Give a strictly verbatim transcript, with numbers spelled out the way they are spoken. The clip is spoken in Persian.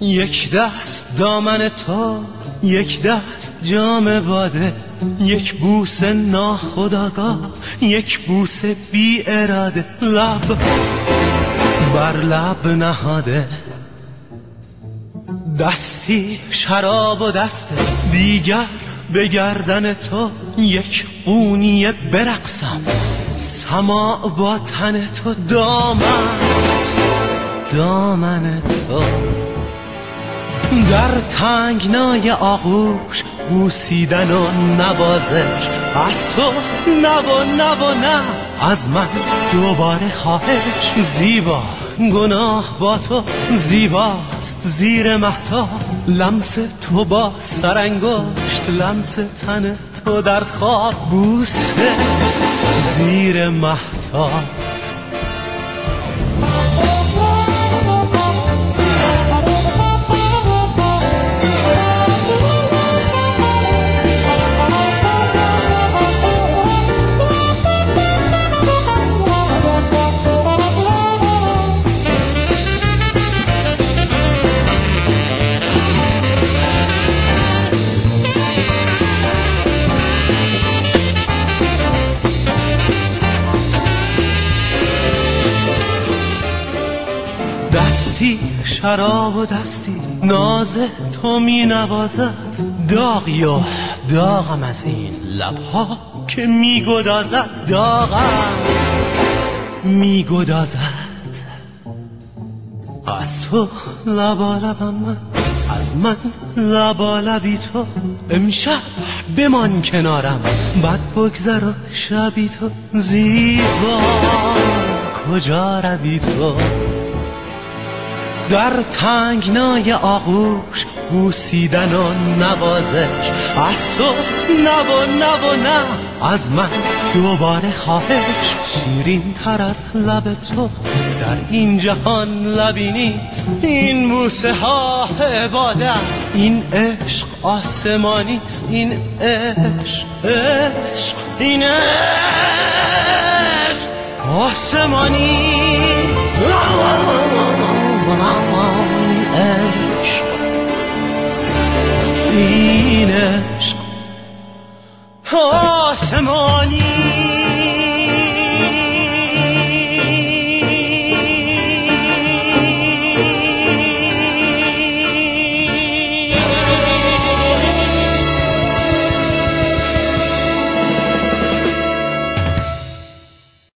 یک دست دامن تو، یک دست جام باده، یک بوسه ناخودآگاه، یک بوسه بی اراده، لب بر لب نهاده، دستی شراب و دست دیگر به گردن تو، یک قونیه برقصم سماع با تن تو، دامست دامن تو، در تنگنای آغوش بوسیدن و نوازش، از تو نه و نه و نه، از من دوباره خواهش، زیبا گناه با تو زیباست زیر مهتاب، لمس تو با سرانگشت، لمس تن تو در خواب، بوسه زیر مهتاب. دستی شراب و دستی ناز تو می نوازد، داغی و داغم از این لبها که می گدازد، داغم می گدازد، از تو لبالبم من، از من لبالبی تو، امشب بمان کنارم بد بگذر و شبی تو، زیبا کجا روی تو، در تنگنای آغوش بوسیدن و نوازش، از تو نه و نه و نه، از من دوباره خواهش، شیرین تر از لب تو در این جهان لبی نیست، این بوسه ها عبادت، این عشق آسمانیست، این عشق عشق این عشق آسمانیست، عشق این عشق آسمان.